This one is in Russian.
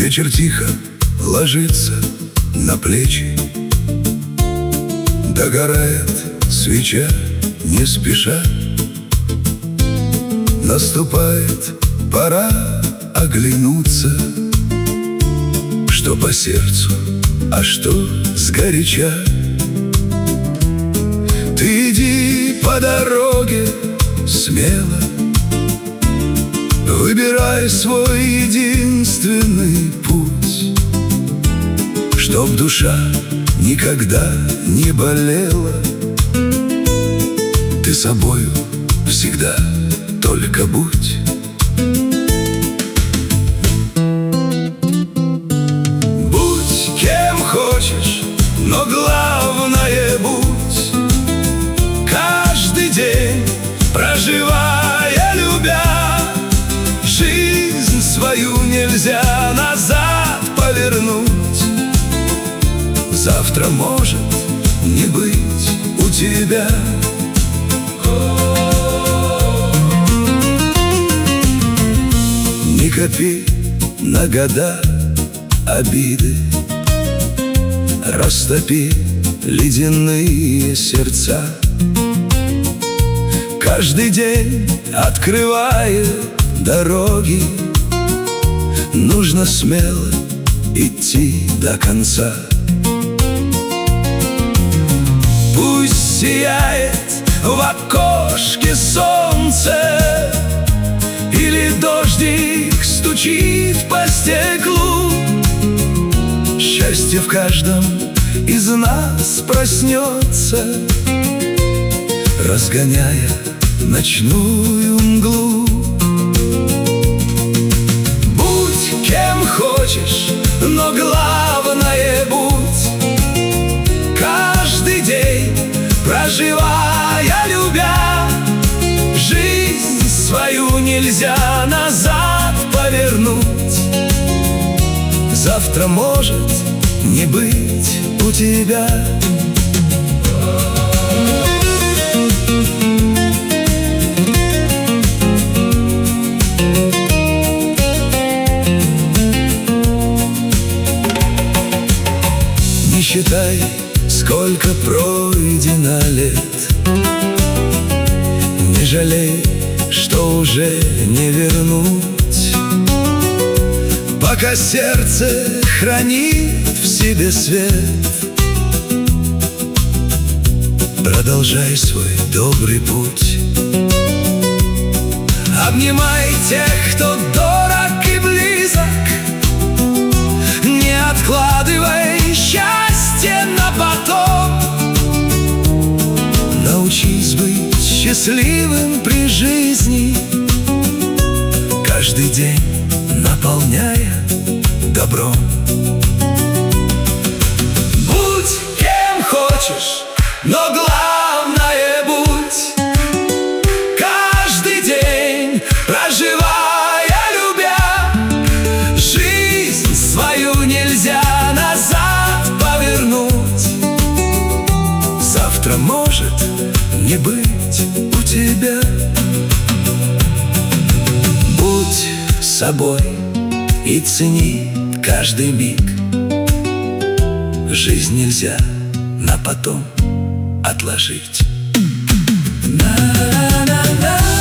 Вечер тихо ложится на плечи, догорает свеча не спеша. Наступает пора оглянуться, что по сердцу, а что сгоряча. Ты иди по дороге смело, выбирай свой единственный путь, чтоб душа никогда не болела. Ты собою всегда только будь. Будь кем хочешь, но главное будь. Каждый день проживая, любя, жизнь свою нельзя назад повернуть. Завтра может не быть у тебя. Не копи на года обиды, растопи ледяные сердца. Каждый день открывая дороги, нужно смело идти до конца. Пусть сияет в окошке солнце, или дождик стучит по стеклу. Счастье в каждом из нас проснется, разгоняя ночную мглу. Будь кем хочешь, но главное будь. Каждый день проживая, любя, жизнь свою нельзя назад повернуть. Завтра может не быть у тебя. Не считай, сколько пройдено лет, не жалей, что уже не вернуть. Пока сердце хранит в себе свет, продолжай свой добрый путь. Обнимай тех, кто дорог и близок, не откладывай счастье на потом. Научись быть счастливым при жизни, каждый день наполняя добром. Будь кем хочешь, но главное будь. Каждый день проживая, любя, жизнь свою нельзя назад повернуть. Завтра может не быть у тебя. Будь собой и цени каждый миг. Жизнь нельзя на потом отложить. На-на-на-на.